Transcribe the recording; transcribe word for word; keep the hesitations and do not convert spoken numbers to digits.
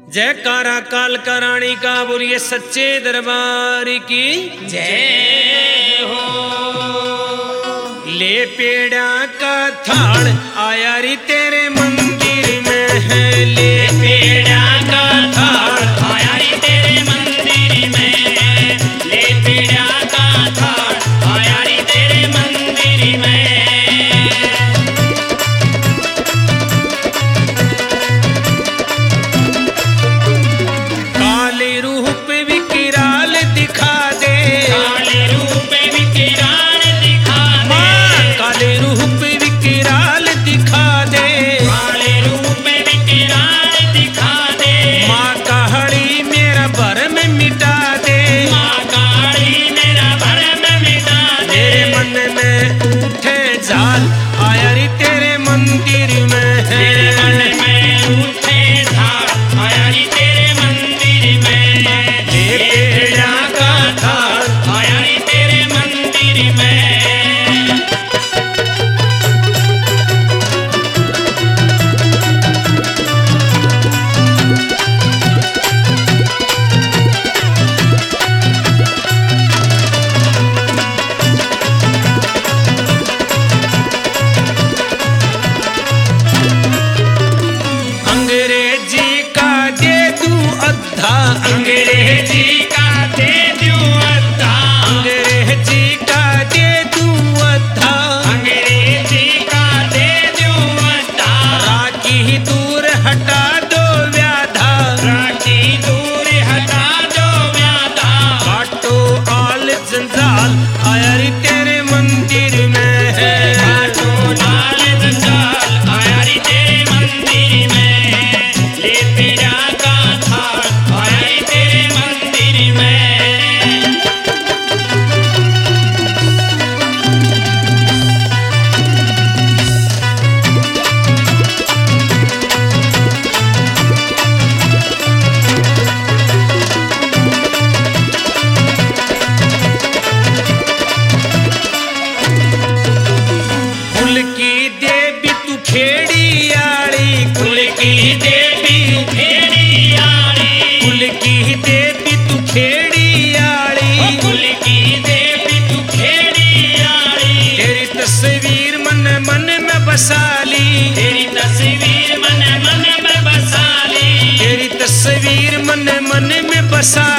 जयकारा काल कराणी का बोलिए सच्चे दरबार की जय हो। ले पेड़ा का थाल आया री तेरे मंदिर में है। ले पेड़ा का थाल आया री तेरे मंदिर में। ले पेड़ा का थाल आया री तेरे मंदिर में। काले रूप विकराल दिखा दे। काले रूप विकराल दिखा दे। काले रूप विकराल दिखा दे। काले रूप विकराल दिखा दे। माँ काली मेरा भरम मिटा दे। माँ काली मेरा भरम मिटा दे। मेरे मन में उठे जाल आया री तेरे मंदिर में है। तेरे मन में उठे धार आया री तेरे मंदिर में। ले पेड़ा का थाल आया री तेरे मंदिर में। अंग्रेजी का दे दूं अद्धा। अंग्रेजी का दे दूं अद्धा। अंग्रेजी का दे दूं अद्धा। अंग्रेजी का दे दूं अद्धा। राखी दूर हटा दो व्याधा। राखी दूर हटा दो व्याधा। काटो आल जंजाल आया री तेरे मंदिर में है। काटो लाल जंजाल आया री तेरे मंदिर में। ले पेड़ा का थाल आया री तेरे मंदिर में। कुल की देवी तू खेड़ी आड़ी। कुल की देवी खेड़ी आड़ी। कुल की देवी तू खेड़ी आड़ी। कुल की देवी तू खेड़ी आड़ी। तेरी तस्वीर मन मन में बसा ली। तेरी तस्वीर मन मन में बसा ली। तेरी तस्वीर मन मन में बसा